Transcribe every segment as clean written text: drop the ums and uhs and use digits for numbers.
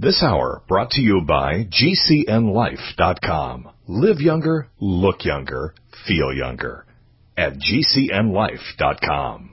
This hour brought to you by GCNLife.com. Live younger, look younger, feel younger at GCNLife.com.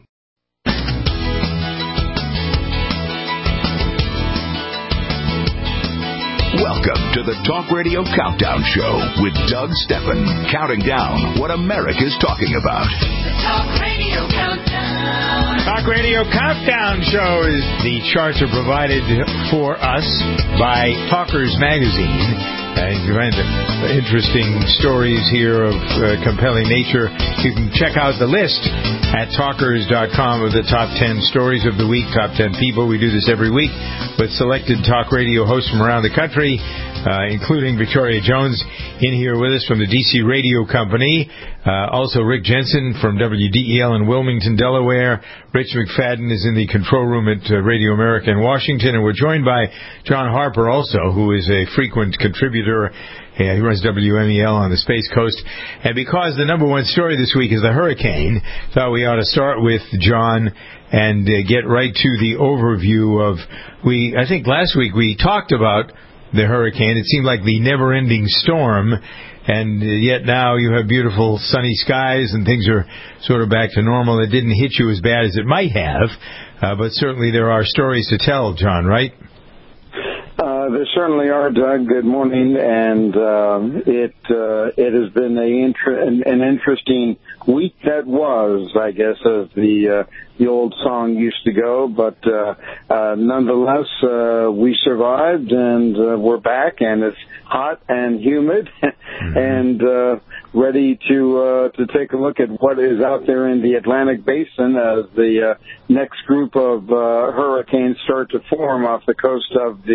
Welcome to the Talk Radio Countdown Show with Doug Steffen, counting down what America's talking about. The Talk Radio Countdown. Talk Radio Countdown Show is the charts are provided for us by Talkers Magazine. And you find interesting stories here of compelling nature. You can check out the list at talkers.com of the top 10 stories of the week, top 10 people. We do this every week with selected talk radio hosts from around the country, including Victoria Jones in here with us from the DC Radio Company. Also Rick Jensen from WDEL in Wilmington, Delaware. Rich McFadden is in the control room at Radio America in Washington. And we're joined by John Harper also, who is a frequent contributor. He runs WMEL on the Space Coast. And because the number one story this week is the hurricane, thought we ought to start with John and get right to the overview of... I think last week we talked about the hurricane. It seemed like the never-ending storm, and yet now you have beautiful sunny skies and things are sort of back to normal. It didn't hit you as bad as it might have, but certainly there are stories to tell, John, right? There certainly are, Doug. Good morning, and it has been an interesting week that was, I guess, as the old song used to go. But nonetheless, we survived, and we're back, and it's hot and humid, and ready to take a look at what is out there in the Atlantic Basin as the next group of hurricanes start to form off the coast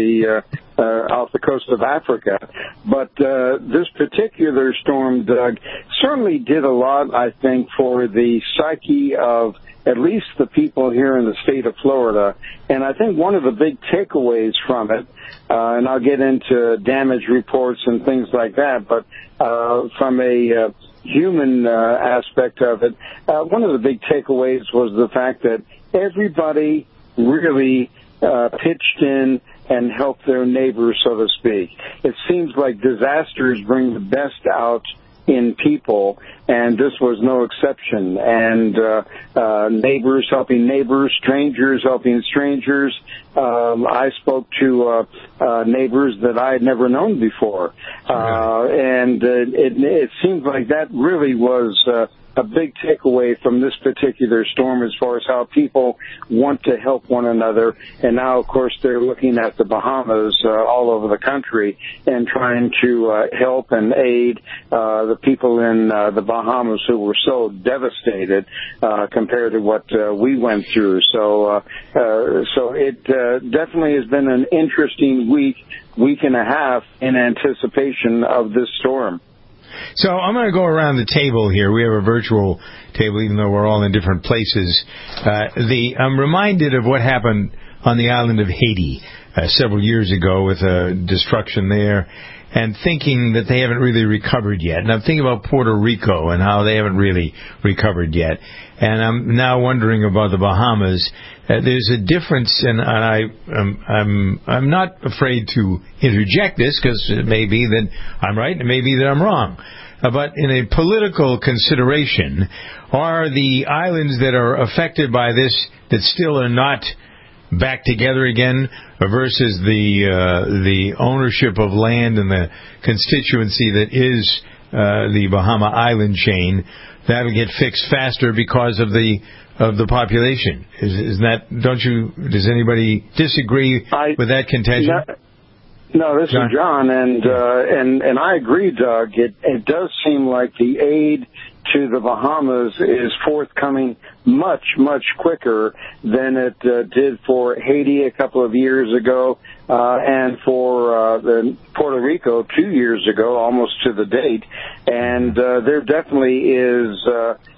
of Africa. But this particular storm, Doug, certainly did a lot, I think, for the psyche of at least the people here in the state of Florida. And I think one of the big takeaways from it, and I'll get into damage reports and things like that, but from a human aspect of it, one of the big takeaways was the fact that everybody really pitched in and helped their neighbors, so to speak. It seems like disasters bring the best out in people, and this was no exception. And neighbors helping neighbors, strangers helping strangers. I spoke to neighbors that I had never known before, and it seems like that really was a big takeaway from this particular storm as far as how people want to help one another. And now, of course, they're looking at the Bahamas all over the country and trying to help and aid the people in the Bahamas who were so devastated compared to what we went through. So it definitely has been an interesting week and a half in anticipation of this storm. So I'm going to go around the table here. We have a virtual table, even though we're all in different places. I'm reminded of what happened on the island of Haiti several years ago with destruction there, and thinking that they haven't really recovered yet. And I'm thinking about Puerto Rico and how they haven't really recovered yet. And I'm now wondering about the Bahamas. There's a difference, and I'm not afraid to interject this because it may be that I'm right, it may be that I'm wrong. But in a political consideration, are the islands that are affected by this that still are not back together again versus the ownership of land and the constituency that is the Bahama Island chain, that'll get fixed faster because of the population? Is that, does anybody disagree with that contention? No, this is John, and I agree, Doug. It does seem like the aid to the Bahamas is forthcoming much, much quicker than it did for Haiti a couple of years ago, and for Puerto Rico 2 years ago, almost to the date. And there definitely is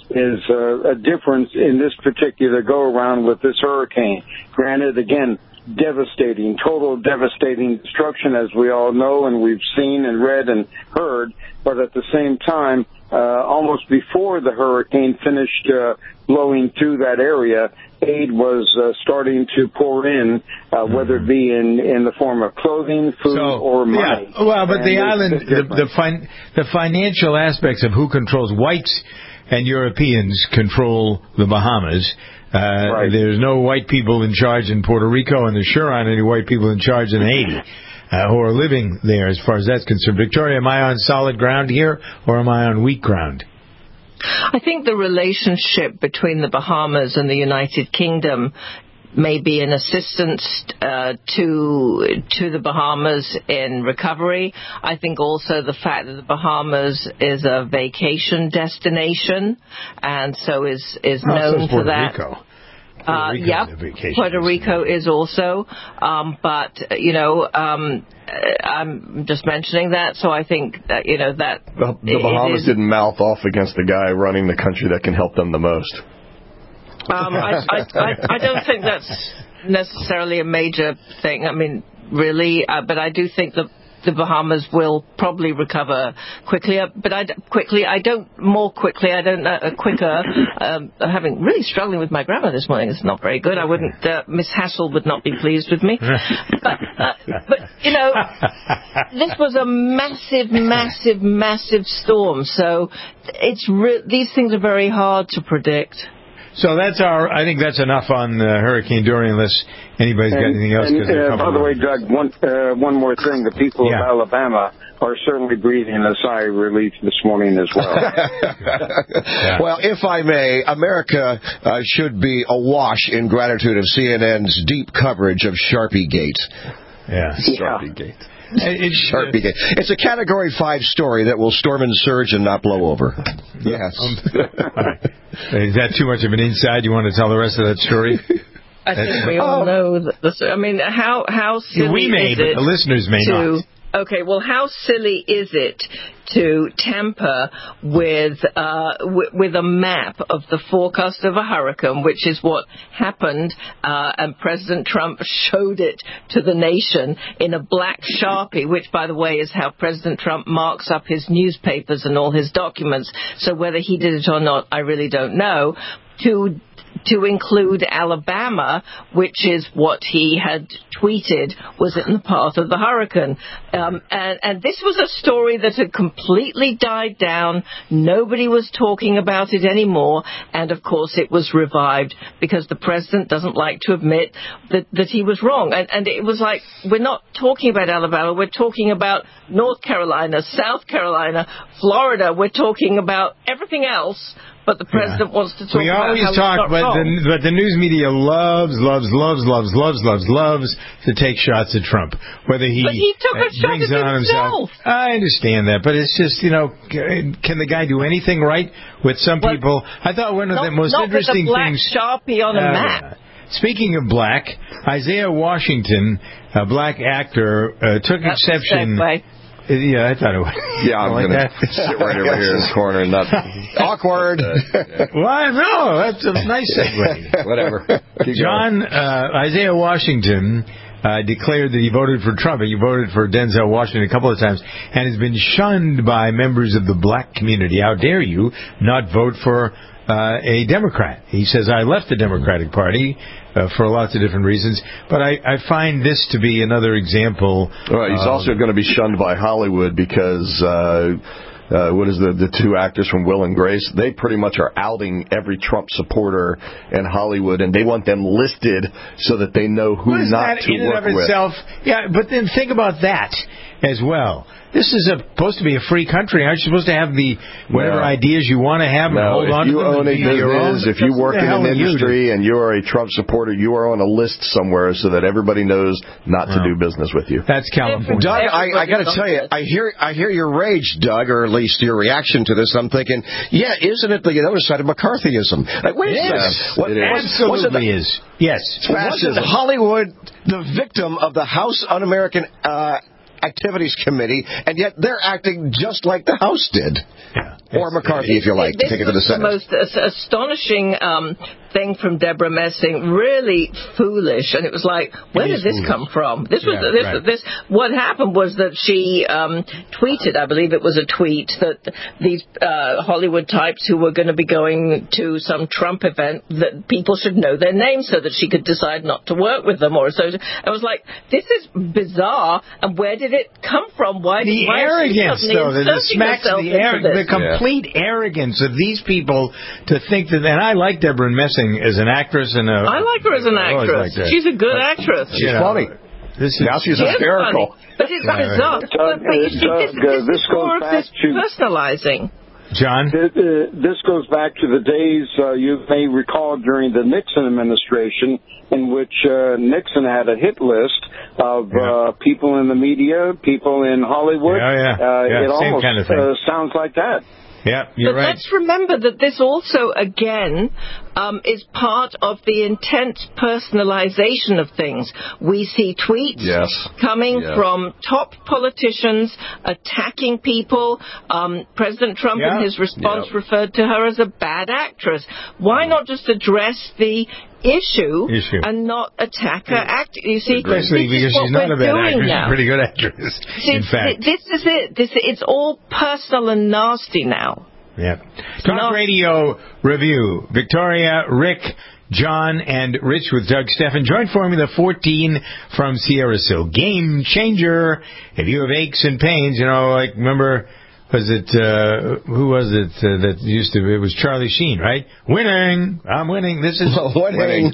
a difference in this particular go-around with this hurricane. Granted, again, total devastating destruction, as we all know, and we've seen and read and heard. But at the same time, almost before the hurricane finished blowing through that area, aid was starting to pour in, whether it be in the form of clothing, food, or money. Yeah. Well, but the island, the financial aspects of who controls whites and Europeans control the Bahamas. Right. There's no white people in charge in Puerto Rico, and there sure aren't any white people in charge in Haiti who are living there, as far as that's concerned. Victoria, am I on solid ground here, or am I on weak ground? I think the relationship between the Bahamas and the United Kingdom may be an assistance to the Bahamas in recovery. I think also the fact that the Bahamas is a vacation destination, and so is known for that. Rico. Puerto Rico is also, but I'm just mentioning that. So I think that that the Bahamas didn't mouth off against the guy running the country that can help them the most. I don't think that's necessarily a major thing. I mean, really, but I do think that the Bahamas will probably recover quickly. But quicker. Having really struggling with my grammar this morning. It's not very good. I wouldn't. Miss Hassel would not be pleased with me. But this was a massive storm. So these things are very hard to predict. So I think that's enough on Hurricane Dorian, unless anybody's got anything else. By the way, Doug, one more thing. The people of Alabama are certainly breathing a sigh of relief this morning as well. Well, if I may, America should be awash in gratitude of CNN's deep coverage of Sharpie Gate. Sharpie Gate. Sharpie Gate. It's a Category 5 story that will storm and surge and not blow over. Yes. Is that too much of an inside? You want to tell the rest of that story? I think we all know that. I mean, how silly we may, is but it the listeners may not. Okay, well, how silly is it to tamper with a map of the forecast of a hurricane, which is what happened, and President Trump showed it to the nation in a black Sharpie, which, by the way, is how President Trump marks up his newspapers and all his documents. So whether he did it or not, I really don't know. To include Alabama, which is what he had tweeted was in the path of the hurricane. And this was a story that had completely died down. Nobody was talking about it anymore. And, of course, it was revived because the president doesn't like to admit that he was wrong. And it was like, we're not talking about Alabama. We're talking about North Carolina, South Carolina, Florida. We're talking about everything else. But the president wants to talk about how it's not wrong. But the news media loves to take shots at Trump. But he took a shot at himself. I understand that, but it's just, can the guy do anything right with some people? I thought one of the most interesting things... Not with a black Sharpie on a map. Speaking of black, Isaiah Washington, a black actor, took exception... Yeah, I thought it was. Yeah, I'm going to sit right over here in the corner and not... Awkward. Well, no, that's a nice segue. Whatever. Isaiah Washington declared that he voted for Trump. He voted for Denzel Washington a couple of times and has been shunned by members of the black community. How dare you not vote for a Democrat? He says, I left the Democratic Party for lots of different reasons, but I find this to be another example. Well, he's also going to be shunned by Hollywood because what is the two actors from Will and Grace? They pretty much are outing every Trump supporter in Hollywood, and they want them listed so that they know who not to work with. Yeah, but then think about that as well. This is supposed to be a free country. Aren't you supposed to have whatever ideas you want to have and hold on to them? If you own a business, if you work in an industry and you are a Trump supporter, you are on a list somewhere so that everybody knows not to do business with you. That's California. Doug, I got to tell you, I hear your rage, Doug, or at least your reaction to this. I'm thinking, isn't it the other side of McCarthyism? Like, wait a second. It absolutely is. Yes. Wasn't Hollywood the victim of the House Un-American Activities Committee, and yet they're acting just like the House did. Yeah. Or McCarthy, if you like. Take it to the Senate. This was the most astonishing thing from Deborah Messing really foolish, and it was like, where did this come from? This was this. What happened was that she tweeted, I believe it was a tweet, that these Hollywood types who were going to be going to some Trump event, that people should know their names so that she could decide not to work with them. Or so I was like, this is bizarre. And where did it come from? Why arrogance, though, the complete arrogance of these people to think that. And I like Deborah Messing as an actress, and I like her as an actress. She's a good actress. She's funny. Now she's hysterical. But it's bizarre. This goes back to personalizing. John? This goes back to the days you may recall during the Nixon administration, in which Nixon had a hit list of people in the media, people in Hollywood. It almost kind of sounds like that. Yeah, you're right. But let's remember that this also, again, is part of the intense personalization of things. We see tweets coming from top politicians attacking people. President Trump, in his response, referred to her as a bad actress. Why not just address the issue and not attack her acting? You see, especially because she's not a bad actress, she's a pretty good actress. In fact, this is it. It's all personal and nasty now. Yeah. Talk Radio Review. Victoria, Rick, John, and Rich with Doug Steffen. Joint Formula 14 from Sierra Sil. Game changer. If you have aches and pains, like, remember, was it, who was it that used to, it was Charlie Sheen, right? Winning! I'm winning. This is winning.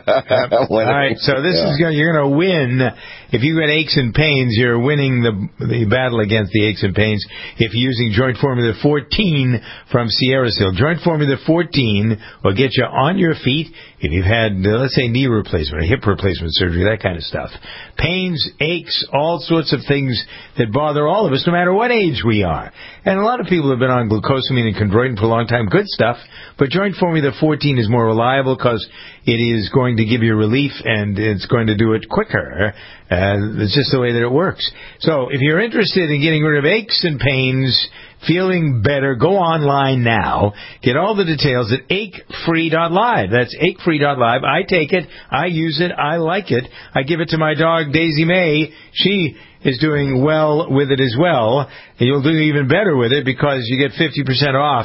All right, so this is you're going to win. If you got aches and pains, you're winning the battle against the aches and pains if you're using Joint Formula 14 from Sierra Sil. Joint Formula 14 will get you on your feet if you've had, let's say, knee replacement or hip replacement surgery, that kind of stuff. Pains, aches, all sorts of things that bother all of us, no matter what age we are. And a lot of people have been on glucosamine and chondroitin for a long time. Good stuff. But Joint Formula 14 is more reliable because it is going to give you relief and it's going to do it quicker. It's just the way that it works. So if you're interested in getting rid of aches and pains, feeling better, go online now. Get all the details at achefree.live. That's achefree.live. I take it. I use it. I like it. I give it to my dog, Daisy May. She is doing well with it as well. And you'll do even better with it because you get 50% off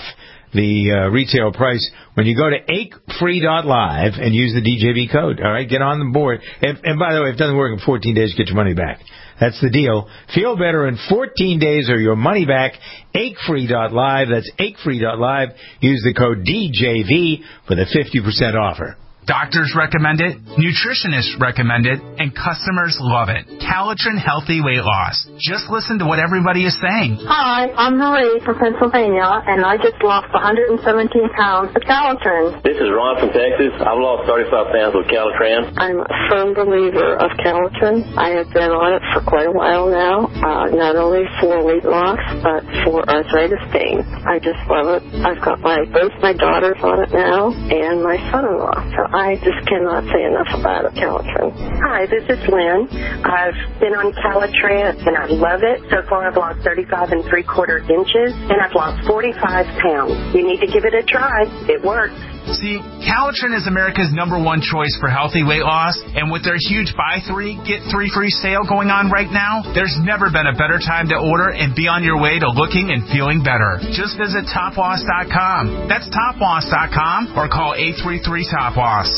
the retail price when you go to achefree.live and use the DJV code. All right, get on the board. And by the way, if it doesn't work in 14 days, get your money back. That's the deal. Feel better in 14 days or your money back. achefree.live. That's achefree.live. Use the code DJV for the 50% offer. Doctors recommend it, nutritionists recommend it, and customers love it. Calitrin Healthy Weight Loss. Just listen to what everybody is saying. Hi, I'm Marie from Pennsylvania, and I just lost 117 pounds with Calitrin. This is Ron from Texas. I've lost 35 pounds with Calitrin. I'm a firm believer of Calitrin. I have been on it for quite a while now, not only for weight loss, but for arthritis pain. I just love it. I've got both my daughters on it now, and my son-in-law. So I just cannot say enough about it, Calitrin. Hi, this is Lynn. I've been on Calitrin, and I love it. So far, I've lost 35 3/4 inches, and I've lost 45 pounds. You need to give it a try. It works. See, Calitrin is America's #1 choice for healthy weight loss, and with their huge buy 3, get 3 free sale going on right now, there's never been a better time to order and be on your way to looking and feeling better. Just visit toploss.com. That's toploss.com or call 833-TOP-LOSS.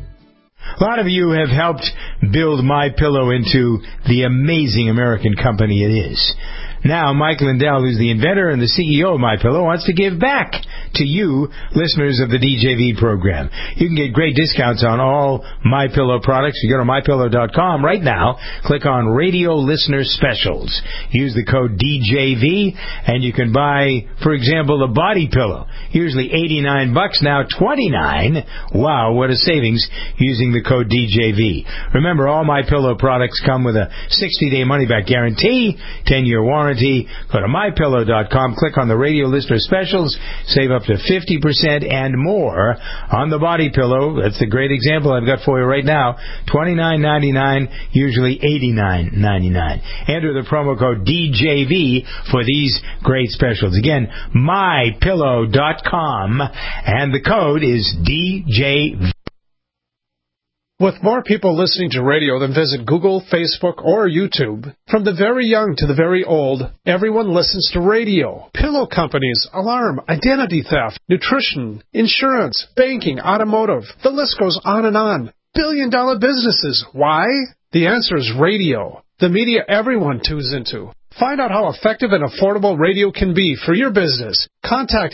A lot of you have helped build MyPillow into the amazing American company it is. Now, Mike Lindell, who's the inventor and the CEO of MyPillow, wants to give back to you, listeners of the DJV program. You can get great discounts on all MyPillow products. You go to MyPillow.com right now, click on Radio Listener Specials. Use the code DJV, and you can buy, for example, a body pillow. Usually $89, now $29. Wow, what a savings using the code DJV. Remember, all MyPillow products come with a 60-day money-back guarantee, 10-year warranty, guarantee. Go to MyPillow.com, click on the radio listener specials, save up to 50% and more on the body pillow. That's the great example I've got for you right now. $29.99, usually $89.99. Enter the promo code DJV for these great specials. Again, MyPillow.com, and the code is DJV. With more people listening to radio than visit Google, Facebook, or YouTube, from the very young to the very old, everyone listens to radio. Pillow companies, alarm, identity theft, nutrition, insurance, banking, automotive. The list goes on and on. Billion-dollar businesses. Why? The answer is radio. The media everyone tunes into. Find out how effective and affordable radio can be for your business. Contact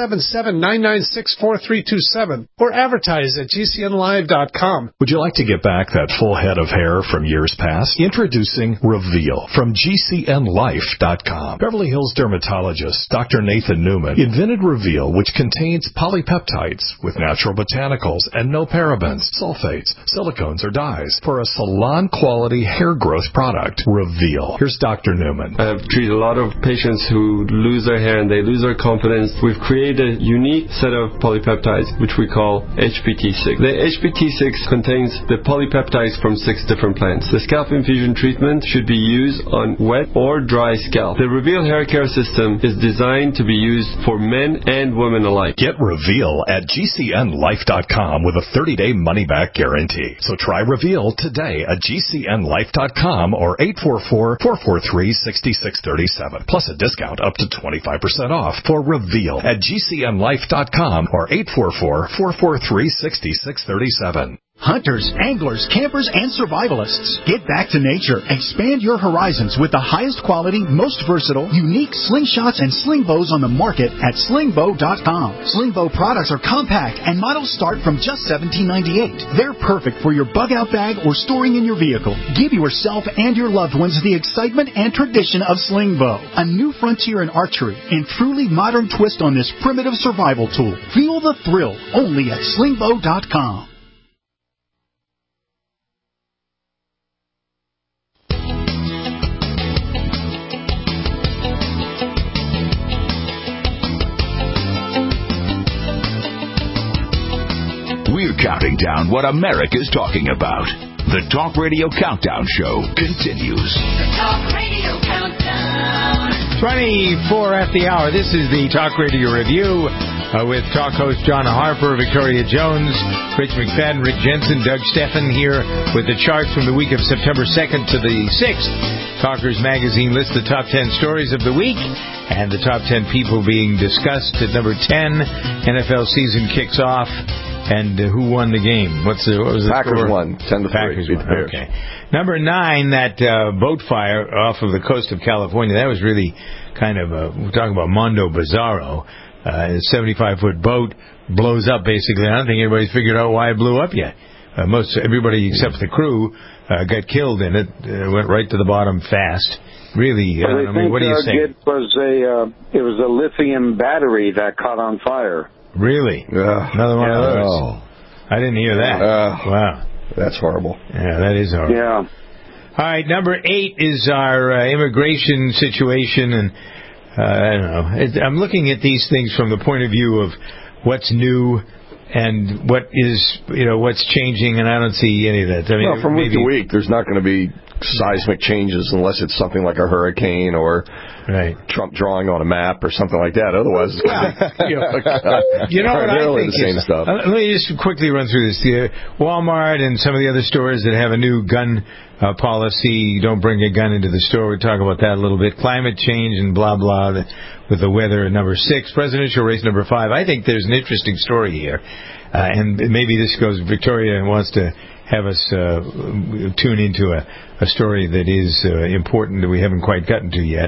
877-996-4327 or advertise at GCNlive.com. Would you like to get back that full head of hair from years past? Introducing Reveal from GCNlife.com. Beverly Hills dermatologist Dr. Nathan Newman invented Reveal, which contains polypeptides with natural botanicals and no parabens, sulfates, silicones, or dyes for a salon-quality hair growth product. Reveal. Here's Dr. Newman. I've treated a lot of patients who lose their hair and they lose their confidence. We've created a unique set of polypeptides, which we call HPT6. The HPT6 contains the polypeptides from 6 different plants. The scalp infusion treatment should be used on wet or dry scalp. The Reveal hair care system is designed to be used for men and women alike. Get Reveal at GCNlife.com with a 30-day money-back guarantee. So try Reveal today at GCNlife.com or 844-443-6637. Plus a discount up to 25% off for Reveal at GCNlife.com or 844-443-6637. Hunters, anglers, campers, and survivalists. Get back to nature. Expand your horizons with the highest quality, most versatile, unique slingshots and sling bows on the market at slingbow.com. Slingbow products are compact and models start from just $17.98. They're perfect for your bug-out bag or storing in your vehicle. Give yourself and your loved ones the excitement and tradition of Slingbow, a new frontier in archery and truly modern twist on this primitive survival tool. Feel the thrill only at slingbow.com. We're counting down what America's talking about. The Talk Radio Countdown Show continues. The Talk Radio Countdown. 24 at the hour. This is the Talk Radio Review with talk host John Harper, Victoria Jones, Rich McFadden, Rick Jensen, Doug Steffen here with the charts from the week of September 2nd to the 6th. Talkers Magazine lists the top 10 stories of the week and the top 10 people being discussed. At number 10, NFL season kicks off. And who won the game? What was the Packers score? won 10-3. Packers won. Okay. Number 9, that boat fire off of the coast of California. That was really kind of we're talking about Mondo Bizarro. A 75-foot boat blows up. Basically, I don't think anybody's figured out why it blew up yet. Everybody except the crew got killed in it. Went right to the bottom fast. Really, I mean, what do you think? It was a lithium battery that caught on fire. Really? Another one of those. Oh. I didn't hear that. Wow. That's horrible. Yeah, that is horrible. Yeah. All right, number 8 is our immigration situation, and I don't know. I'm looking at these things from the point of view of what's new and what is, what's changing, and I don't see any of that. I mean, from week to week, there's not going to be seismic changes unless it's something like a hurricane or Trump drawing on a map or something like that. Otherwise, it's going to be what I think the same stuff. Let me just quickly run through this. Walmart and some of the other stores that have a new gun policy, don't bring a gun into the store. We'll talk about that a little bit. Climate change and blah, blah, with the weather. Number 6, presidential race. Number 5. I think there's an interesting story here. And maybe this goes, Victoria wants to have us tune into a story that is important that we haven't quite gotten to yet.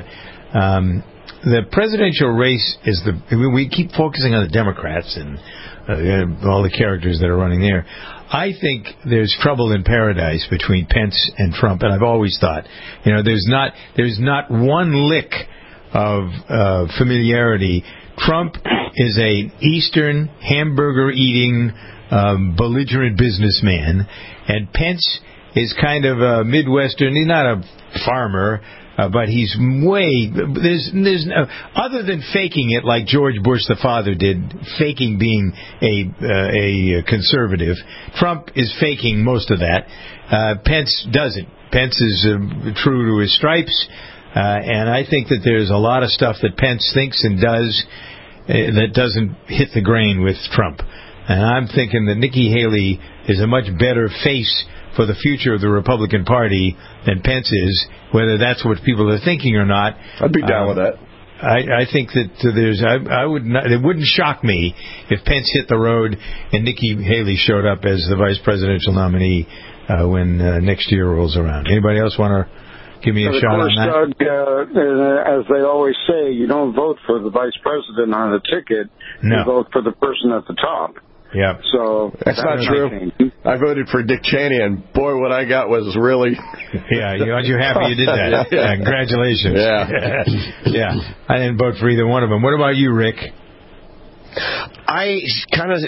The presidential race is we keep focusing on the Democrats and all the characters that are running there. I think there's trouble in paradise between Pence and Trump, and I've always thought, there's not one lick of familiarity. Trump is a Eastern hamburger-eating belligerent businessman, and Pence is kind of a Midwestern. He's not a farmer. But he's there's no, other than faking it like George Bush the father did, faking being a conservative. Trump is faking most of that. Pence doesn't. Pence is true to his stripes, and I think that there's a lot of stuff that Pence thinks and does that doesn't hit the grain with Trump. And I'm thinking that Nikki Haley is a much better face for the future of the Republican Party than Pence is, whether that's what people are thinking or not. I'd be down with that. I think that I would not. It wouldn't shock me if Pence hit the road and Nikki Haley showed up as the vice presidential nominee when next year rolls around. Anybody else want to give me a shot on that? Doug, as they always say, you don't vote for the vice president on a ticket. No. You vote for the person at the top. Yeah. So that's not true. I voted for Dick Cheney, and boy, what I got was really. Yeah, aren't you happy you did that? Yeah, congratulations. Yeah. Yeah. I didn't vote for either one of them. What about you, Rick? I kind of.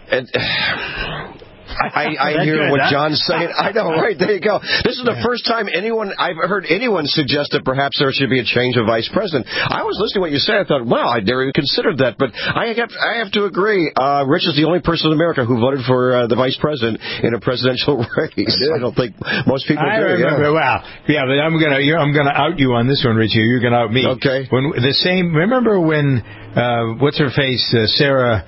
I hear what John's saying. I know, right? There you go. This is the first time I've heard anyone suggest that perhaps there should be a change of vice president. I was listening to what you said. I thought, wow, I never even considered that. But I have to agree. Rich is the only person in America who voted for the vice president in a presidential race. I don't think most people do. I remember. Wow. Yeah, but I'm gonna out you on this one, Richie. You're gonna out me. Okay. Remember when what's her face, Sarah.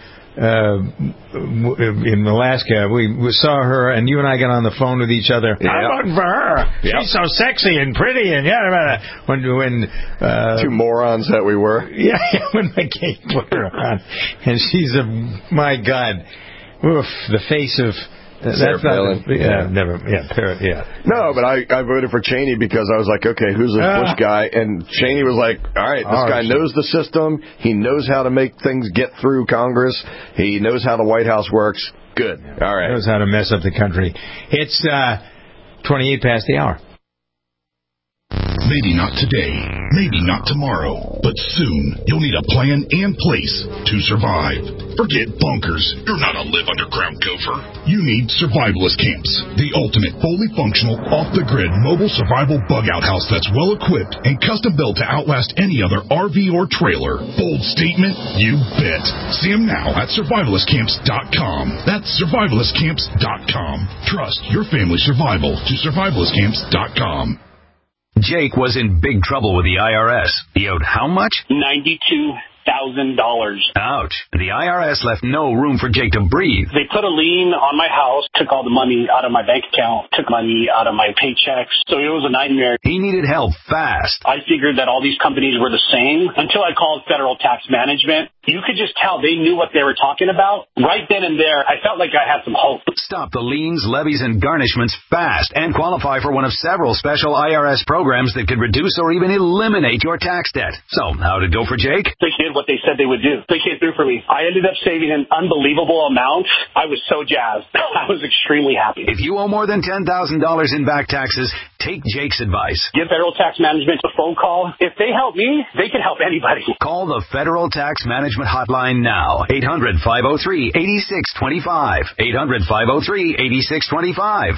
In Alaska, we saw her, and you and I got on the phone with each other. Yeah. I'm voting for her. Yep. She's so sexy and pretty, and when two morons that we were. Yeah, when McCain put her on, and she's my God, oof, the face of. Sarah Palin. No, but I voted for Cheney because I was like, okay, who's this Bush guy? And Cheney was like, all right, this guy knows the system. He knows how to make things get through Congress. He knows how the White House works. Good. All right. He knows how to mess up the country. It's 28 past the hour. Maybe not today, maybe not tomorrow, but soon you'll need a plan and place to survive. Forget bunkers. You're not a live underground gopher. You need Survivalist Camps, the ultimate fully functional, off-the-grid mobile survival bug-out house that's well-equipped and custom-built to outlast any other RV or trailer. Bold statement? You bet. See them now at survivalistcamps.com. That's survivalistcamps.com. Trust your family's survival to survivalistcamps.com. Jake was in big trouble with the IRS. He owed how much? $92,000. Ouch. The IRS left no room for Jake to breathe. They put a lien on my house, took all the money out of my bank account, took money out of my paychecks. So it was a nightmare. He needed help fast. I figured that all these companies were the same until I called Federal Tax Management. You could just tell they knew what they were talking about. Right then and there, I felt like I had some hope. Stop the liens, levies, and garnishments fast and qualify for one of several special IRS programs that could reduce or even eliminate your tax debt. So, how'd it go for Jake? They did what they said they would do. They came through for me. I ended up saving an unbelievable amount. I was so jazzed. I was extremely happy. If you owe more than $10,000 in back taxes, take Jake's advice. Give Federal Tax Management a phone call. If they help me, they can help anybody. Call the Federal Tax Management hotline now. 800-503-8625. 800-503-8625.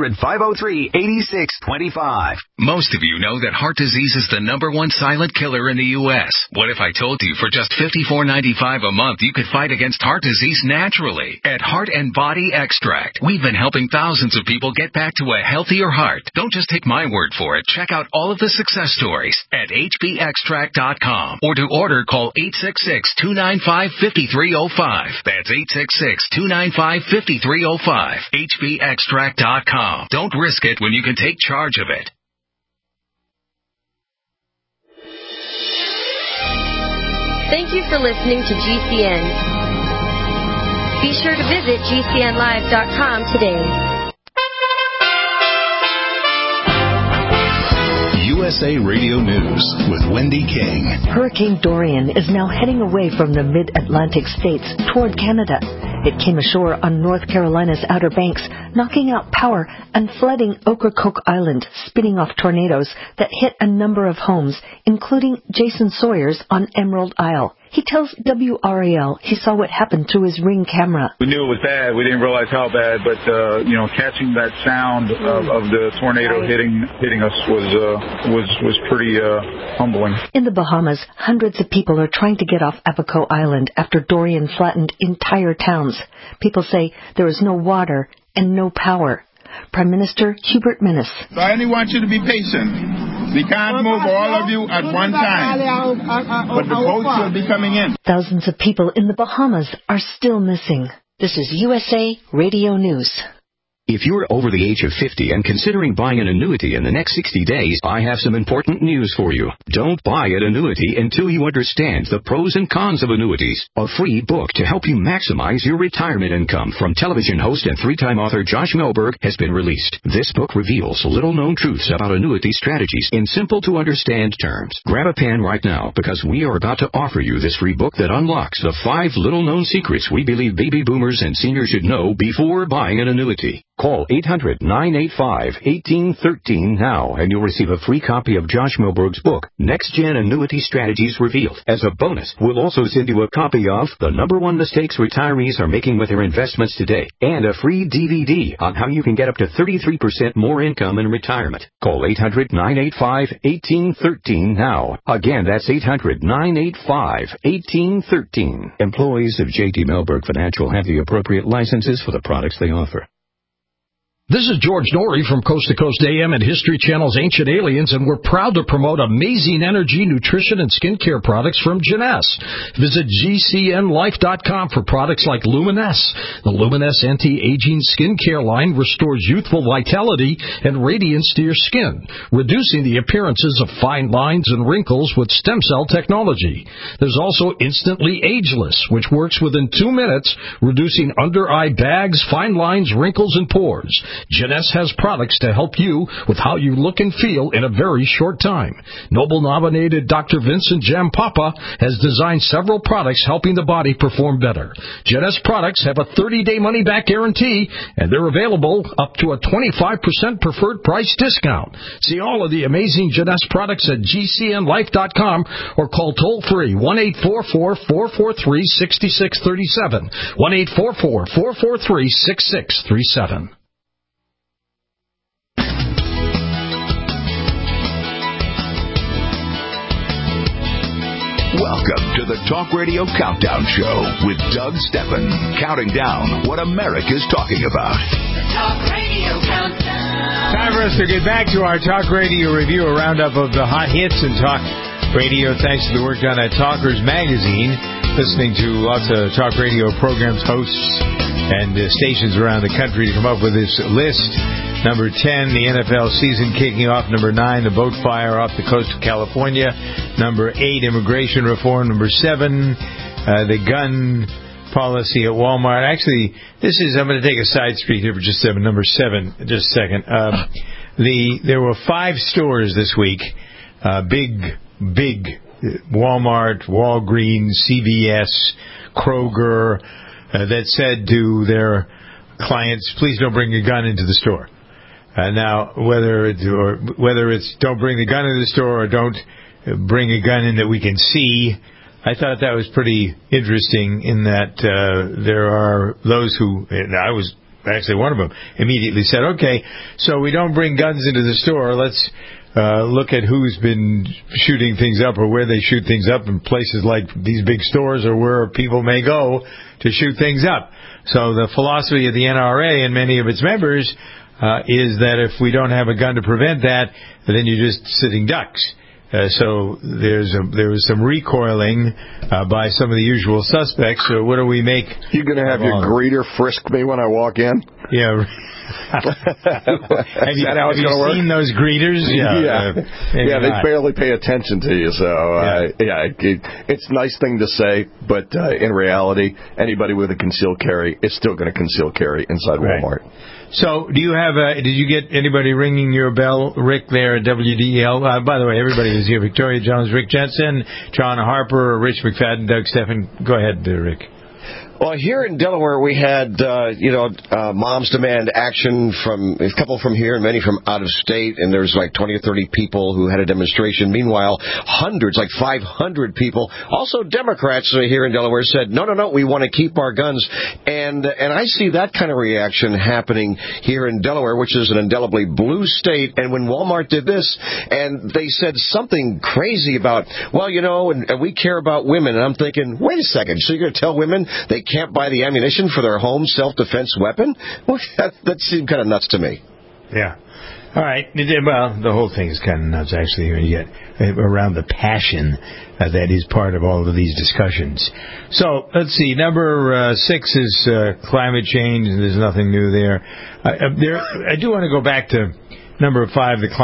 800-503-8625. Most of you know that heart disease is the #1 silent killer in the U.S. What if I told you for just $54.95 a month you could fight against heart disease naturally? At Heart and Body Extract, we've been helping thousands of people get back to a healthier heart. Don't just take my word for it. Check out all of the success stories at hbextract.com, or to order, call 866-295-5305. That's 866-295-5305. hbextract.com. Don't risk it when you can take charge of it. Thank you for listening to GCN. Be sure to visit GCNlive.com today. USA Radio News with Wendy King. Hurricane Dorian is now heading away from the mid-Atlantic states toward Canada. It came ashore on North Carolina's Outer Banks, knocking out power and flooding Ocracoke Island, spinning off tornadoes that hit a number of homes, including Jason Sawyer's on Emerald Isle. He tells WRAL he saw what happened through his Ring camera. We knew it was bad. We didn't realize how bad, but catching that sound of the tornado hitting us was pretty humbling. In the Bahamas, hundreds of people are trying to get off Abaco Island after Dorian flattened entire towns. People say there is no water and no power. Prime Minister Hubert Minnis. So I only want you to be patient. We can't move all of you at one time, but the boats will be coming in. Thousands of people in the Bahamas are still missing. This is USA Radio News. If you're over the age of 50 and considering buying an annuity in the next 60 days, I have some important news for you. Don't buy an annuity until you understand the pros and cons of annuities. A free book to help you maximize your retirement income from television host and three-time author Josh Melberg has been released. This book reveals little-known truths about annuity strategies in simple-to-understand terms. Grab a pen right now because we are about to offer you this free book that unlocks the 5 little-known secrets we believe baby boomers and seniors should know before buying an annuity. Call 800-985-1813 now, and you'll receive a free copy of Josh Melberg's book, Next Gen Annuity Strategies Revealed. As a bonus, we'll also send you a copy of The #1 Mistakes Retirees Are Making with Their Investments Today, and a free DVD on how you can get up to 33% more income in retirement. Call 800-985-1813 now. Again, that's 800-985-1813. Employees of J.D. Melberg Financial have the appropriate licenses for the products they offer. This is George Norrie from Coast to Coast AM and History Channel's Ancient Aliens, and we're proud to promote amazing energy, nutrition, and skincare products from Jeunesse. Visit GCNLife.com for products like Luminesce. The Luminesce anti-aging skincare line restores youthful vitality and radiance to your skin, reducing the appearances of fine lines and wrinkles with stem cell technology. There's also Instantly Ageless, which works within 2 minutes, reducing under-eye bags, fine lines, wrinkles, and pores. Jeunesse has products to help you with how you look and feel in a very short time. Nobel-nominated Dr. Vincent Jampapa has designed several products helping the body perform better. Jeunesse products have a 30-day money-back guarantee, and they're available up to a 25% preferred price discount. See all of the amazing Jeunesse products at GCNLife.com or call toll-free 1-844-443-6637, 1-844-443-6637. Welcome to the Talk Radio Countdown Show with Doug Steffen, counting down what America's talking about. The Talk Radio Countdown. Time for us to get back to our Talk Radio review, a roundup of the hot hits in Talk Radio, thanks to the work done at Talkers Magazine, listening to lots of Talk Radio programs, hosts, and stations around the country to come up with this list. Number 10, the NFL season kicking off. Number 9, the boat fire off the coast of California. Number 8, immigration reform. Number 7, the gun policy at Walmart. Actually, I'm going to take a side street here for just number 7, just a second. There were 5 stores this week, big Walmart, Walgreens, CVS, Kroger, that said to their clients, please don't bring your gun into the store. Now, whether it's don't bring the gun into the store or don't bring a gun in that we can see, I thought that was pretty interesting in that there are those who, and I was actually one of them, immediately said, okay, so we don't bring guns into the store, let's look at who's been shooting things up or where they shoot things up in places like these big stores or where people may go to shoot things up. So the philosophy of the NRA and many of its members is that if we don't have a gun to prevent that, then you're just sitting ducks. So there was some recoiling by some of the usual suspects. So what do we make? You going to have your greeter frisk me when I walk in? Yeah. Have you seen those greeters? Yeah, they barely pay attention to you. So, it's a nice thing to say, but in reality, anybody with a concealed carry is still going to conceal carry inside Walmart. So, did you get anybody ringing your bell, Rick, there at WDEL? By the way, everybody is here. Victoria Jones, Rick Jensen, John Harper, Rich McFadden, Doug Steffen. Go ahead, Rick. Well, here in Delaware, we had, Moms Demand Action from a couple from here and many from out of state, and there's like 20 or 30 people who had a demonstration. Meanwhile, hundreds, like 500 people, also Democrats here in Delaware, said, no, we want to keep our guns. And I see that kind of reaction happening here in Delaware, which is an indelibly blue state. And when Walmart did this, and they said something crazy about, and we care about women, and I'm thinking, wait a second, so you're going to tell women they can't buy the ammunition for their home self-defense weapon? Well, that seemed kind of nuts to me. Yeah. All right. Well, the whole thing is kind of nuts, actually, when you get around the passion that is part of all of these discussions. So, let's see. Number 6 is climate change, and there's nothing new there. I do want to go back to number 5, the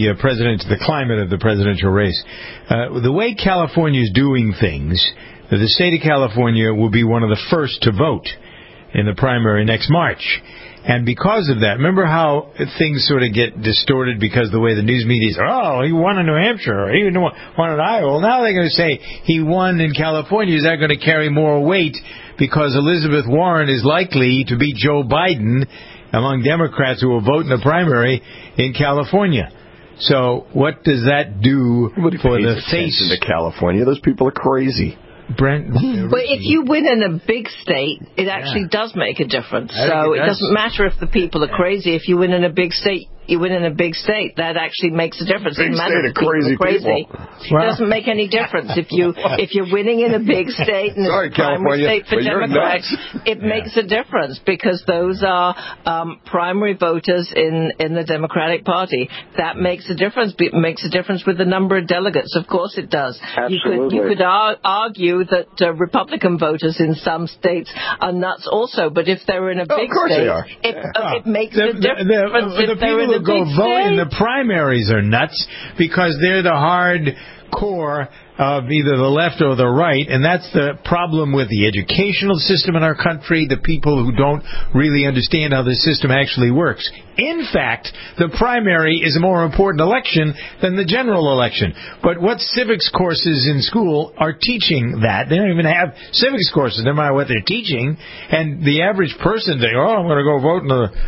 climate of the presidential race. The way California is doing things, the state of California will be one of the first to vote in the primary next March. And because of that, remember how things sort of get distorted because the way the news media is, he won in New Hampshire, or he won in Iowa. Well, now they're going to say he won in California. Is that going to carry more weight because Elizabeth Warren is likely to beat Joe Biden among Democrats who will vote in the primary in California? So what does that do for the face into California? Those people are crazy. Brent, but if you win in a big state, it actually does make a difference. So it doesn't matter if the people are crazy. If you win in a big state, you win in a big state. That actually makes a difference. It matters if people are crazy. It doesn't make any difference if you're winning in a big state and it's a primary state for Democrats. It makes a difference because those are primary voters in the Democratic Party. That makes a difference. It makes a difference with the number of delegates. Of course, it does. Absolutely. You could argue that Republican voters in some states are nuts also, but if they're in a big state, it makes a difference if they're in a go vote in the primaries are nuts because they're the hard core of either the left or the right, and that's the problem with the educational system in our country, the people who don't really understand how the system actually works. In fact, the primary is a more important election than the general election. But what civics courses in school are teaching that? They don't even have civics courses, no matter what they're teaching. And the average person thinks, I'm going to go vote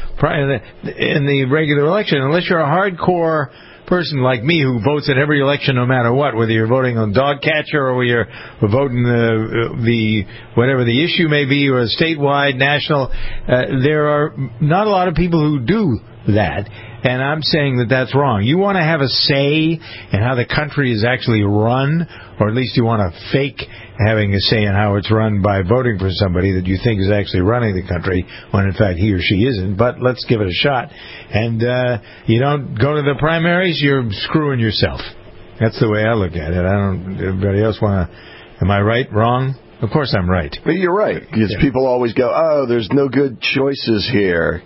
in the regular election. Unless you're a hardcore person like me who votes at every election no matter what, whether you're voting on dog catcher or you're voting the whatever the issue may be, or statewide, national, there are not a lot of people who do that, and I'm saying that that's wrong. You want to have a say in how the country is actually run, or at least you want to fake having a say in how it's run by voting for somebody that you think is actually running the country when in fact he or she isn't. But let's give it a shot. And you don't go to the primaries, you're screwing yourself. That's the way I look at it. Everybody else want to... Am I right? Wrong? Of course I'm right. Well, you're right. Because people always go, there's no good choices here.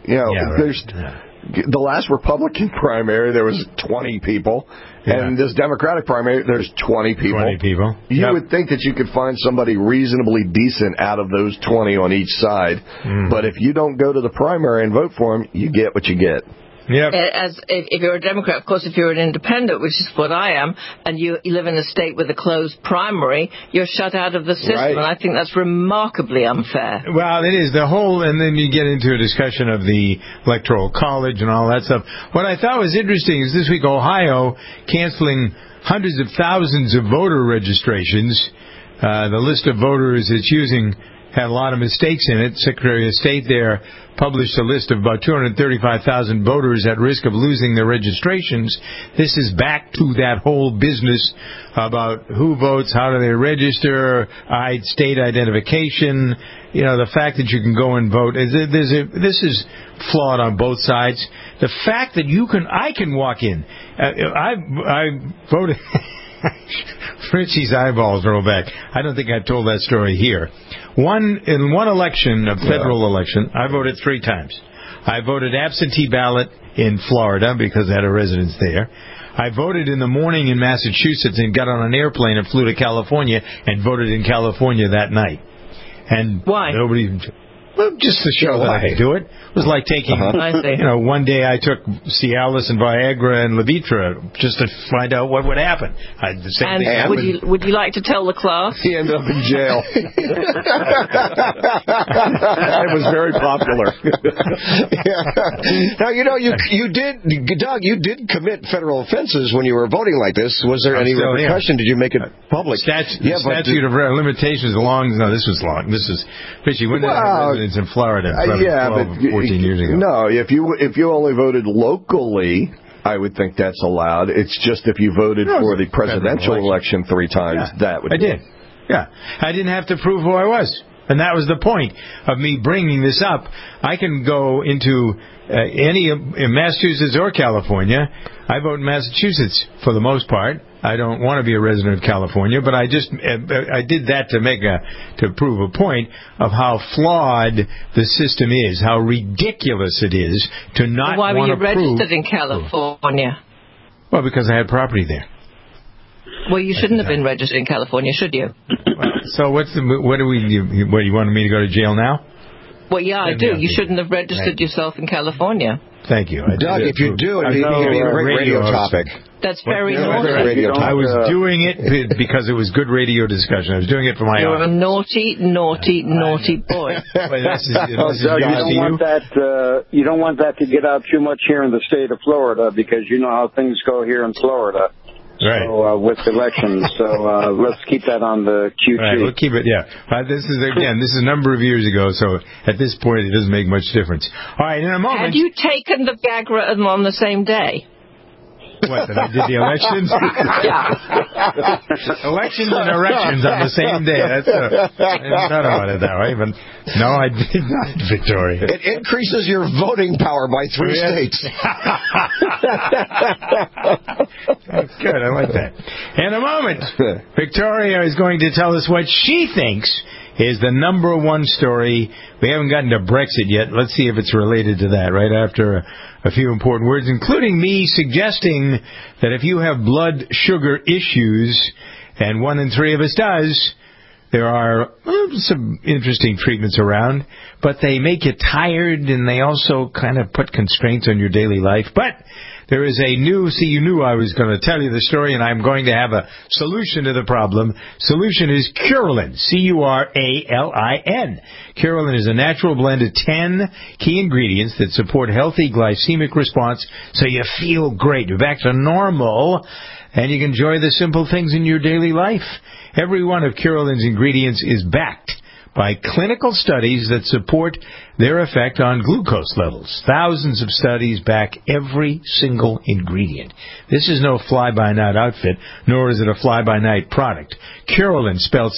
The last Republican primary, there was 20 people. Yeah. And this Democratic primary, there's 20 people. 20 people. You would think that you could find somebody reasonably decent out of those 20 on each side. But if you don't go to the primary and vote for them, you get what you get. Yep. If you're a Democrat, of course, if you're an independent, which is what I am, and you live in a state with a closed primary, you're shut out of the system, right. And I think that's remarkably unfair. Well, it is. And then you get into a discussion of the Electoral College and all that stuff. What I thought was interesting is this week Ohio canceling hundreds of thousands of voter registrations. The list of voters it's using had a lot of mistakes in it. Secretary of State there published a list of about 235,000 voters at risk of losing their registrations. This is back to that whole business about who votes, how do they register, state identification. The fact that you can go and vote. This is flawed on both sides. The fact that I can walk in. I voted. Richie's eyeballs roll back. I don't think I've told that story here. In one election, a federal election, I voted 3 times. I voted absentee ballot in Florida because I had a residence there. I voted in the morning in Massachusetts and got on an airplane and flew to California and voted in California that night. And why? Nobody. Well, just to show that I could do it. It was like taking, one day I took Cialis and Viagra and Levitra just to find out what would happen. Would you like to tell the class? He ended up in jail. It was very popular. Now, Doug, you did commit federal offenses when you were voting like this. Was there any repercussion? Did you make it public? Statute of limitations long. No, this was long. This is fishy. When did I have residence in Florida? 14 years ago. No, if you only voted locally, I would think that's allowed. It's just if you voted for the presidential election 3 times, that would. I did. Yeah, I didn't have to prove who I was. And that was the point of me bringing this up. I can go into in Massachusetts or California. I vote in Massachusetts for the most part. I don't want to be a resident of California, but I did that to prove a point of how flawed the system is, how ridiculous it is to not want to prove. Why were you registered in California? Well, because I had property there. Well, you shouldn't have been registered in California, should you? So what you wanted me to go to jail now? Well, yeah, I do. You shouldn't have registered yourself in California. Thank you. Doug, if you do, it'd be a great radio topic. That's very naughty. I was doing it because it was good radio discussion. I was doing it for my You're a naughty, naughty, naughty boy. You don't want that to get out too much here in the state of Florida, because you know how things go here in Florida. Right. So, with elections, let's keep that on the QT. Right, we'll keep it, yeah. This is a number of years ago, so at this point it doesn't make much difference. All right, in a moment. Had you taken the Viagra on the same day? What, that I did the elections? Yeah. Elections and erections on the same day. I hadn't thought about it that way, but no, I did not, Victoria. It increases your voting power by 3 states. That's good, I like that. In a moment, Victoria is going to tell us what she thinks is the number 1 story. We haven't gotten to Brexit yet. Let's see if it's related to that right after a few important words, including me suggesting that if you have blood sugar issues, and 1 in 3 of us does, there are some interesting treatments around, but they make you tired and they also kind of put constraints on your daily life. But there is a new, you knew I was going to tell you the story, and I'm going to have a solution to the problem. Solution is Curalin, C-U-R-A-L-I-N. Curalin is a natural blend of 10 key ingredients that support healthy glycemic response, so you feel great. You're back to normal, and you can enjoy the simple things in your daily life. Every one of Curalin's ingredients is backed by clinical studies that support their effect on glucose levels. Thousands of studies back every single ingredient. This is no fly-by-night outfit, nor is it a fly-by-night product. Curalin, spelled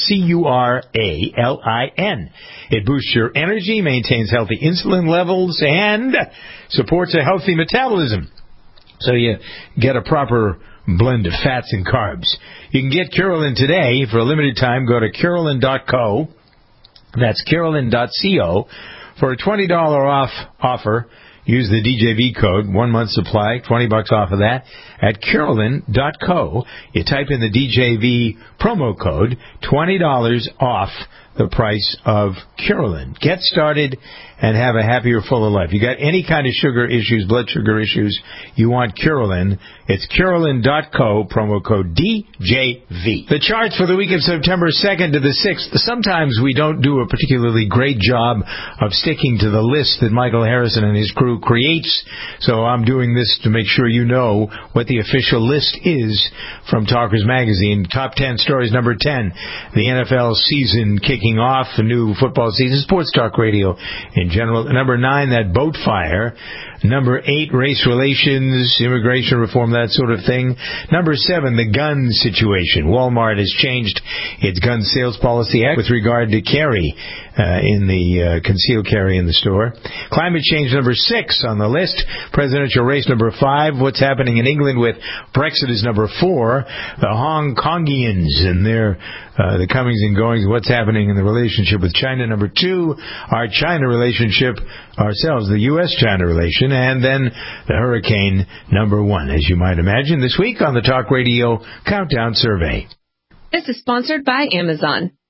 C-U-R-A-L-I-N. It boosts your energy, maintains healthy insulin levels, and supports a healthy metabolism. So you get a proper blend of fats and carbs. You can get Curalin today. For a limited time, go to Curalin.co. That's Curalin.co. For a $20 off offer, use the DJV code, 1 month supply, $20 off of that, at Curalin.co. You type in the DJV promo code, $20 off the price of Curalin. Get started and have a happier, fuller life. You got any kind of sugar issues, blood sugar issues, you want Curalin, it's Curalin.co, promo code DJV. The charts for the week of September 2nd to the 6th. Sometimes we don't do a particularly great job of sticking to the list that Michael Harrison and his crew creates, so I'm doing this to make sure you know what the official list is from Talkers Magazine. Top 10 stories, number 10, the NFL season kicking off, the new football season, Sports Talk Radio in general. Number 9, that boat fire. Number 8, race relations, immigration reform, that sort of thing. Number 7, the gun situation. Walmart has changed its gun sales policy with regard to carry in the concealed carry in the store. Climate change, number 6 on the list. Presidential race, number 5. What's happening in England with Brexit is number 4. The Hong Kongians and their the comings and goings, what's happening in the relationship with China, number 2. Our China relationship ourselves, the U.S.-China relation, and then the hurricane, number 1, as you might imagine, this week on the Talk Radio Countdown Survey. This is sponsored by Amazon.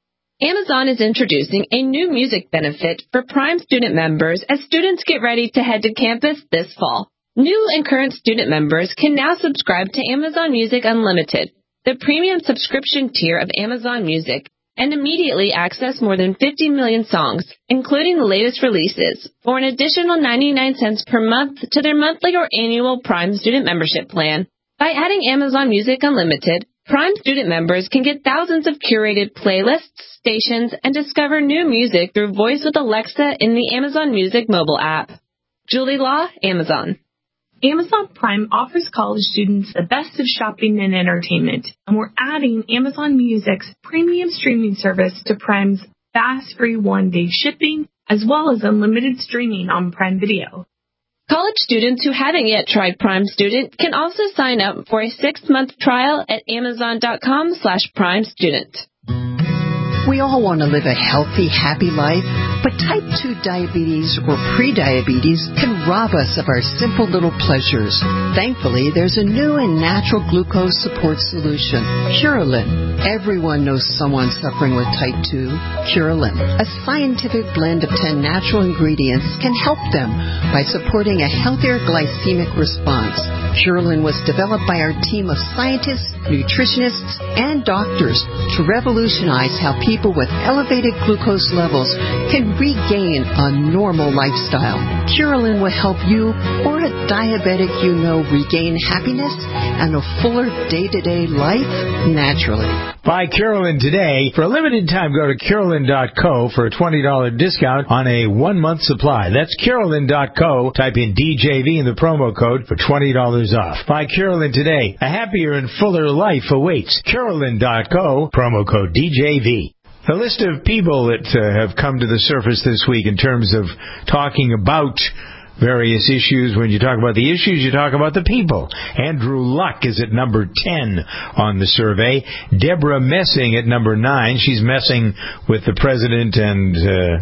Amazon is introducing a new music benefit for Prime student members as students get ready to head to campus this fall. New and current student members can now subscribe to Amazon Music Unlimited, the premium subscription tier of Amazon Music, and immediately access more than 50 million songs, including the latest releases, for an additional 99 cents per month to their monthly or annual Prime student membership plan. By adding Amazon Music Unlimited, Prime student members can get thousands of curated playlists, stations, and discover new music through Voice with Alexa in the Amazon Music mobile app. Julie Law, Amazon. Amazon Prime offers college students the best of shopping and entertainment, and we're adding Amazon Music's premium streaming service to Prime's fast, free one-day shipping, as well as unlimited streaming on Prime Video. College students who haven't yet tried Prime Student can also sign up for a 6-month trial at Amazon.com/Prime Student. We all want to live a healthy, happy life, but type 2 diabetes or prediabetes can rob us of our simple little pleasures. Thankfully, there's a new and natural glucose support solution, Curelin. Everyone knows someone suffering with type 2. Curelin, a scientific blend of 10 natural ingredients, can help them by supporting a healthier glycemic response. Curelin was developed by our team of scientists, nutritionists, and doctors to revolutionize how people with elevated glucose levels can regain a normal lifestyle. Curelin will help you or a diabetic you know regain happiness and a fuller day-to-day life naturally. Buy Curelin today. For a limited time, go to Curelin.co for a $20 discount on a 1-month supply. That's Curelin.co. Type in DJV in the promo code for $20 off. Buy Curelin today. A happier and fuller life awaits. Curelin.co, promo code DJV. A list of people that have come to the surface this week in terms of talking about various issues. When you talk about the issues, you talk about the people. Andrew Luck is at number 10 on the survey. Deborah Messing at number 9. She's messing with the president and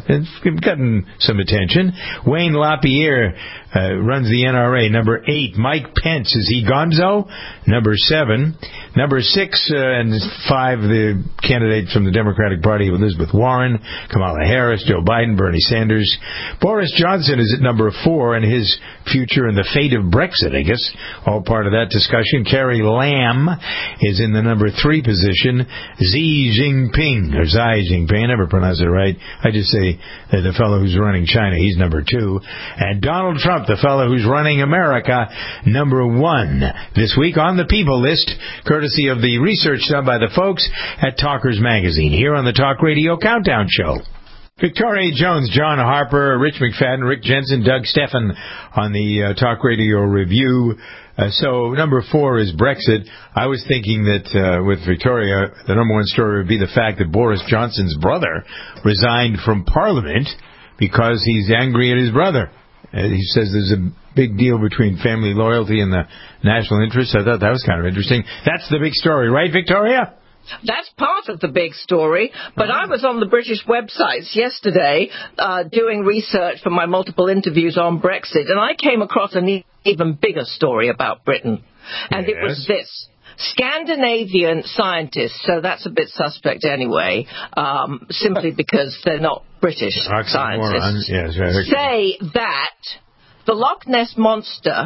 gotten some attention. Wayne LaPierre runs the NRA. Number 8, Mike Pence. Is he gonzo? Number 7. Number 6 and 5, the candidates from the Democratic Party, Elizabeth Warren, Kamala Harris, Joe Biden, Bernie Sanders. Boris Johnson is at number 4, and his future and the fate of Brexit, I guess, all part of that discussion. Carrie Lam is in the number 3 position. Xi Jinping, or Xi Jinping, I never pronounce it right. I just say the fellow who's running China, he's number 2. And Donald Trump, the fellow who's running America, number 1. This week on the People List, courtesy of the research done by the folks at Talkers Magazine, here on the Talk Radio Countdown Show. Victoria Jones, John Harper, Rich McFadden, Rick Jensen, Doug Steffen on the Talk Radio Review. So number 4 is Brexit. I was thinking that with Victoria, the number 1 story would be the fact that Boris Johnson's brother resigned from Parliament because he's angry at his brother. He says there's a big deal between family loyalty and the national interest. I thought that was kind of interesting. That's the big story, right, Victoria? That's part of the big story, but I was on the British websites yesterday doing research for my multiple interviews on Brexit, and I came across an even bigger story about Britain, and It was this. Scandinavian scientists, so that's a bit suspect anyway, simply because they're not British scientists, say that the Loch Ness Monster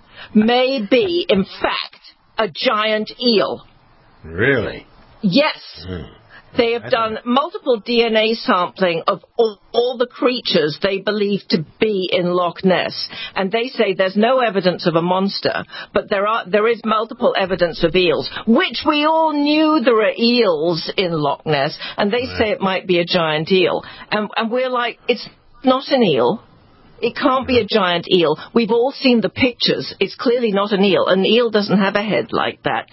may be, in fact, a giant eel. Really? Yes. They have done multiple DNA sampling of all the creatures they believe to be in Loch Ness. And they say there's no evidence of a monster, but there is multiple evidence of eels, which we all knew there are eels in Loch Ness, and they say it might be a giant eel. And we're like, it's not an eel. It can't be a giant eel. We've all seen the pictures. It's clearly not an eel. An eel doesn't have a head like that.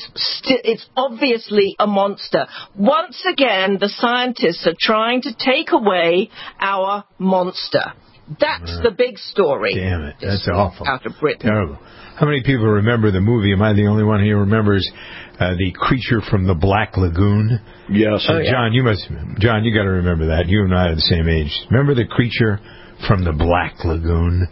It's obviously a monster. Once again, the scientists are trying to take away our monster. That's the big story. Damn it. That's awful. Out of Britain. Terrible. How many people remember the movie? Am I the only one here who remembers the creature from the Black Lagoon? Yes. John, you got to remember that. You and I are the same age. Remember the creature from the Black Lagoon?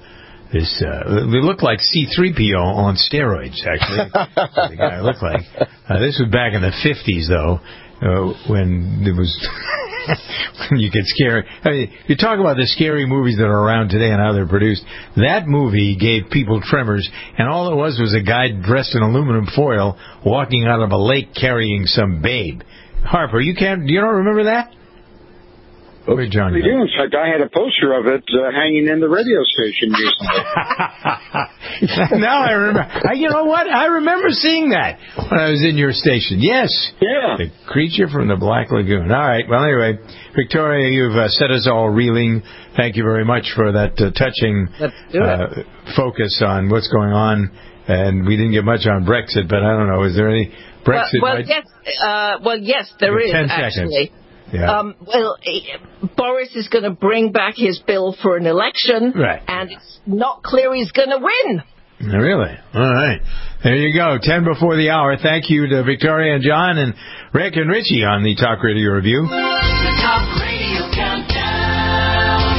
They looked like C-3PO on steroids, actually. The guy looked like. This was back in the 50s, though, when there was You get scary. I mean, you talk about the scary movies that are around today and how they're produced. That movie gave people tremors, and all it was a guy dressed in aluminum foil walking out of a lake carrying some babe. Harper, you don't remember that? Where'd John go? We do. In fact, I had a poster of it hanging in the radio station recently. Now I remember. You know what? I remember seeing that when I was in your station. Yes. Yeah. The Creature from the Black Lagoon. All right. Well, anyway, Victoria, you've set us all reeling. Thank you very much for that touching focus on what's going on. And we didn't get much on Brexit, but I don't know. Is there any Brexit? Yes, there is, 10 actually. Seconds. Yeah. Boris is going to bring back his bill for an election, and it's not clear he's going to win. Really? All right. There you go. 10 before the hour. Thank you to Victoria and John and Rick and Richie on the Talk Radio Review. The Talk Radio Countdown.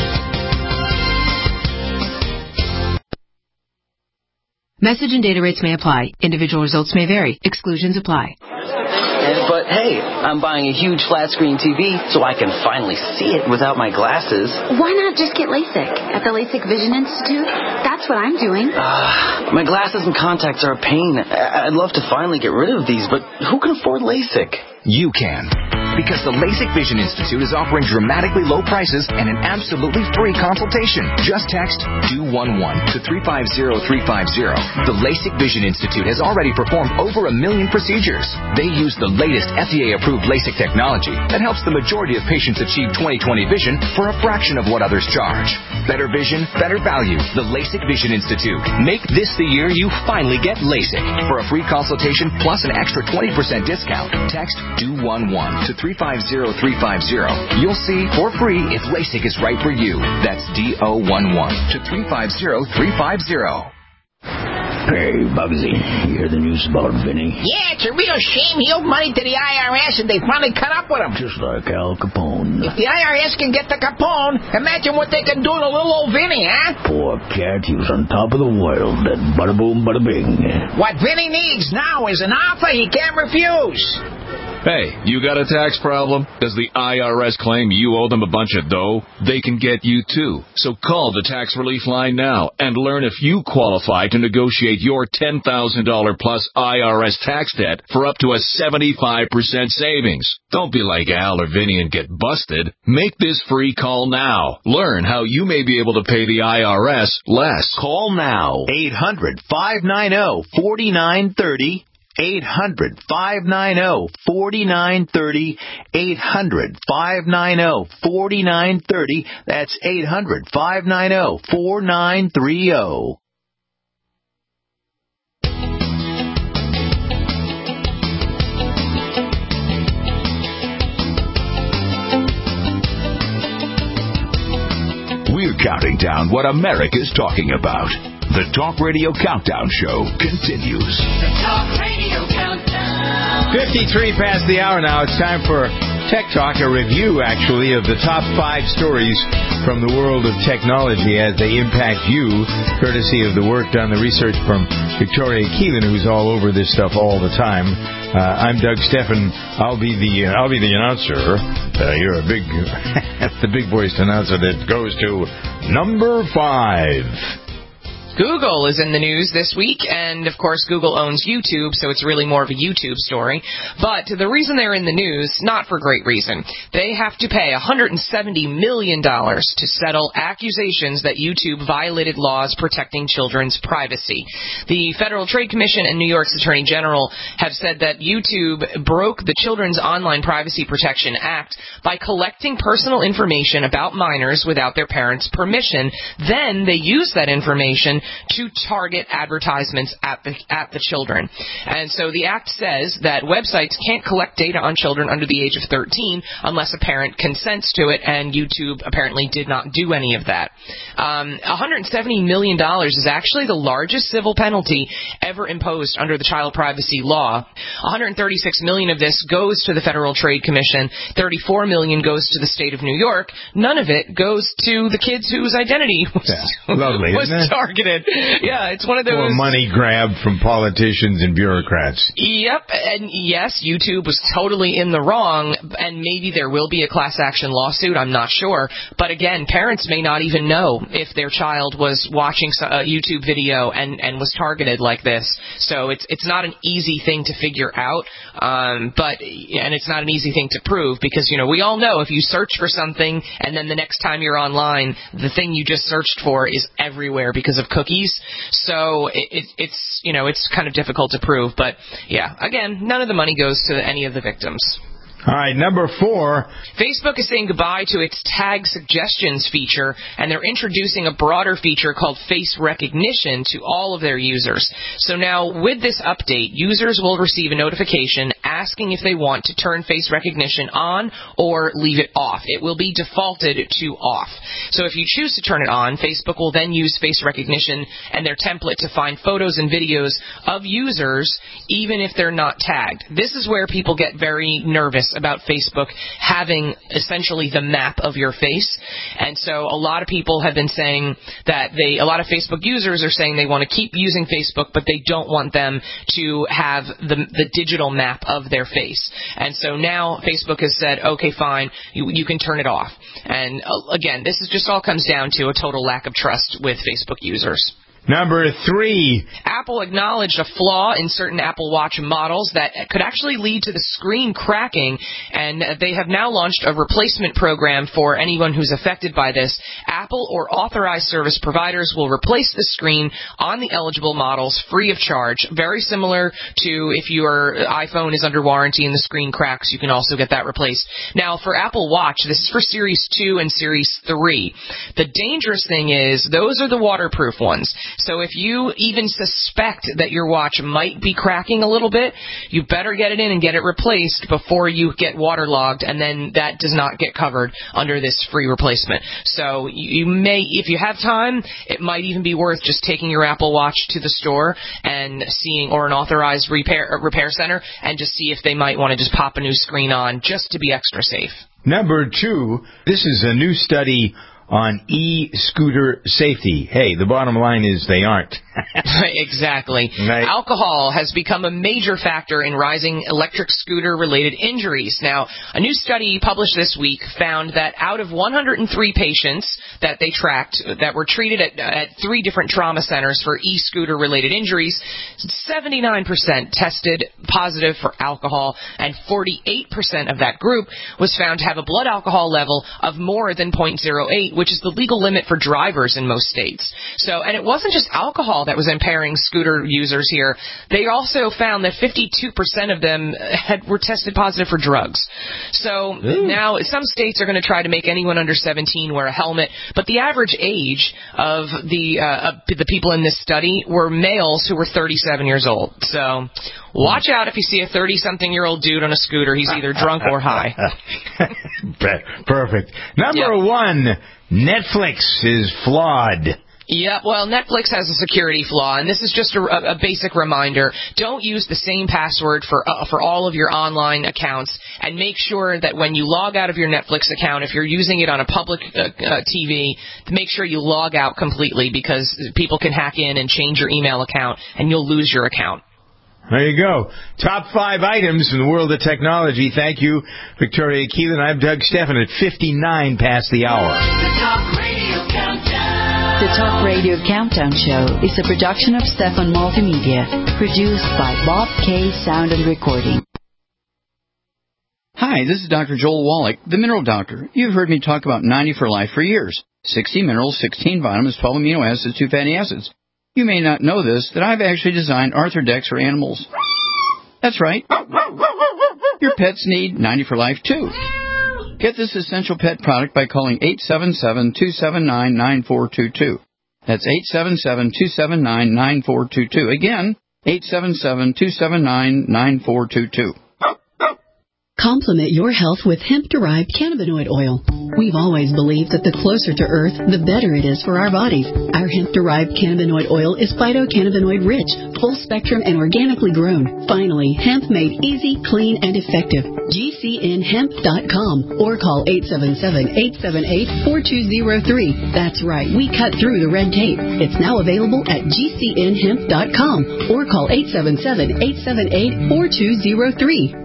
Message and data rates may apply. Individual results may vary. Exclusions apply. But hey, I'm buying a huge flat screen TV so I can finally see it without my glasses. Why not just get LASIK at the LASIK Vision Institute? That's what I'm doing. My glasses and contacts are a pain. I'd love to finally get rid of these, but who can afford LASIK? You can. Because the LASIK Vision Institute is offering dramatically low prices and an absolutely free consultation. Just text DO11 to 350350. The LASIK Vision Institute has already performed over 1 million procedures. They use the latest FDA-approved LASIK technology that helps the majority of patients achieve 20/20 vision for a fraction of what others charge. Better vision, better value. The LASIK Vision Institute. Make this the year you finally get LASIK. For a free consultation plus an extra 20% discount, text DO11 to 350350. You'll see for free if LASIK is right for you. That's DO11 to 350350. Hey, Bugsy, you hear the news about Vinny? Yeah, it's a real shame he owed money to the IRS and they finally cut up with him. Just like Al Capone. If the IRS can get to Capone, imagine what they can do to little old Vinny, huh? Poor cat, he was on top of the world. That bada boom, bada bing. What Vinny needs now is an offer he can't refuse. Hey, you got a tax problem? Does the IRS claim you owe them a bunch of dough? They can get you too. So call the Tax Relief Line now and learn if you qualify to negotiate your $10,000 plus IRS tax debt for up to a 75% savings. Don't be like Al or Vinny and get busted. Make this free call now. Learn how you may be able to pay the IRS less. Call now. 800-590-4930. 800-590-4930. 800-590-4930. That's 800-590-4930. We're counting down what America's talking about. The Talk Radio Countdown Show continues. The Talk Radio Countdown. 53 past the hour now. It's time for Tech Talk, a review, actually, of the top 5 stories from the world of technology as they impact you, courtesy of the work done, the research from Victoria Keelan, who's all over this stuff all the time. I'm Doug Steffen. I'll be the announcer. You're a big, the big voiced announcer that goes to number 5. Google is in the news this week, and of course Google owns YouTube, so it's really more of a YouTube story. But the reason they're in the news, not for great reason. They have to pay $170 million to settle accusations that YouTube violated laws protecting children's privacy. The Federal Trade Commission and New York's Attorney General have said that YouTube broke the Children's Online Privacy Protection Act by collecting personal information about minors without their parents' permission. Then they use that information to target advertisements at the children. And so the act says that websites can't collect data on children under the age of 13 unless a parent consents to it, and YouTube apparently did not do any of that. $170 million is actually the largest civil penalty ever imposed under the child privacy law. $136 million of this goes to the Federal Trade Commission. $34 million goes to the state of New York. None of it goes to the kids whose identity was targeted. did. Yeah, it's one of those... Or money grab from politicians and bureaucrats. Yep, and yes, YouTube was totally in the wrong, and maybe there will be a class action lawsuit, I'm not sure. But again, parents may not even know if their child was watching a YouTube video and was targeted like this. So it's not an easy thing to figure out, and it's not an easy thing to prove, because, we all know if you search for something and then the next time you're online, the thing you just searched for is everywhere because of cookies. So it's kind of difficult to prove. But yeah, again, none of the money goes to any of the victims. All right, number 4. Facebook is saying goodbye to its tag suggestions feature, and they're introducing a broader feature called face recognition to all of their users. So now, with this update, users will receive a notification asking if they want to turn face recognition on or leave it off. It will be defaulted to off. So if you choose to turn it on, Facebook will then use face recognition and their template to find photos and videos of users, even if they're not tagged. This is where people get very nervous about Facebook having essentially the map of your face. And so a lot of people have been saying that a lot of Facebook users are saying they want to keep using Facebook, but they don't want them to have the digital map of their face. And so now Facebook has said, okay, fine, you can turn it off. And again, this is just all comes down to a total lack of trust with Facebook users. Number 3. Apple acknowledged a flaw in certain Apple Watch models that could actually lead to the screen cracking, and they have now launched a replacement program for anyone who's affected by this. Apple or authorized service providers will replace the screen on the eligible models free of charge. Very similar to if your iPhone is under warranty and the screen cracks, you can also get that replaced. Now, for Apple Watch, this is for Series 2 and Series 3. The dangerous thing is those are the waterproof ones. So if you even suspect that your watch might be cracking a little bit, you better get it in and get it replaced before you get waterlogged, and then that does not get covered under this free replacement. So you may, if you have time, it might even be worth just taking your Apple Watch to the store and seeing, or an authorized repair center, and just see if they might want to just pop a new screen on just to be extra safe. Number 2, this is a new study on e-scooter safety. Hey, the bottom line is they aren't. Exactly. Right. Alcohol has become a major factor in rising electric scooter-related injuries. Now, a new study published this week found that out of 103 patients that they tracked that were treated at 3 different trauma centers for e-scooter-related injuries, 79% tested positive for alcohol, and 48% of that group was found to have a blood alcohol level of more than 0.08, which is the legal limit for drivers in most states. So, and it wasn't just alcohol that was impairing scooter users here. They also found that 52% of them were tested positive for drugs. So now some states are going to try to make anyone under 17 wear a helmet, but the average age of the people in this study were males who were 37 years old. So watch out if you see a 30-something-year-old dude on a scooter. He's either drunk or high. Perfect. Number 1, Netflix is flawed. Yeah, well, Netflix has a security flaw, and this is just a basic reminder. Don't use the same password for all of your online accounts, and make sure that when you log out of your Netflix account, if you're using it on a public TV, make sure you log out completely, because people can hack in and change your email account, and you'll lose your account. There you go. Top 5 items in the world of technology. Thank you, Victoria Keelan. I'm Doug Stephan at 59 past the hour. The Talk Radio Countdown. The Talk Radio Countdown Show is a production of Stephan Multimedia, produced by Bob K. Sound and Recording. Hi, this is Dr. Joel Wallach, the Mineral Doctor. You've heard me talk about 90 for Life for years. 60 minerals, 16 vitamins, 12 amino acids, 2 fatty acids. You may not know this, that I've actually designed Arthrodex for animals. That's right. Your pets need 90 for Life, too. Get this essential pet product by calling 877-279-9422. That's 877-279-9422. Again, 877-279-9422. Complement your health with hemp-derived cannabinoid oil. We've always believed that the closer to Earth, the better it is for our bodies. Our hemp-derived cannabinoid oil is phytocannabinoid rich, full spectrum, and organically grown. Finally, hemp made easy, clean, and effective. GCNhemp.com or call 877-878-4203. That's right, we cut through the red tape. It's now available at GCNhemp.com or call 877-878-4203.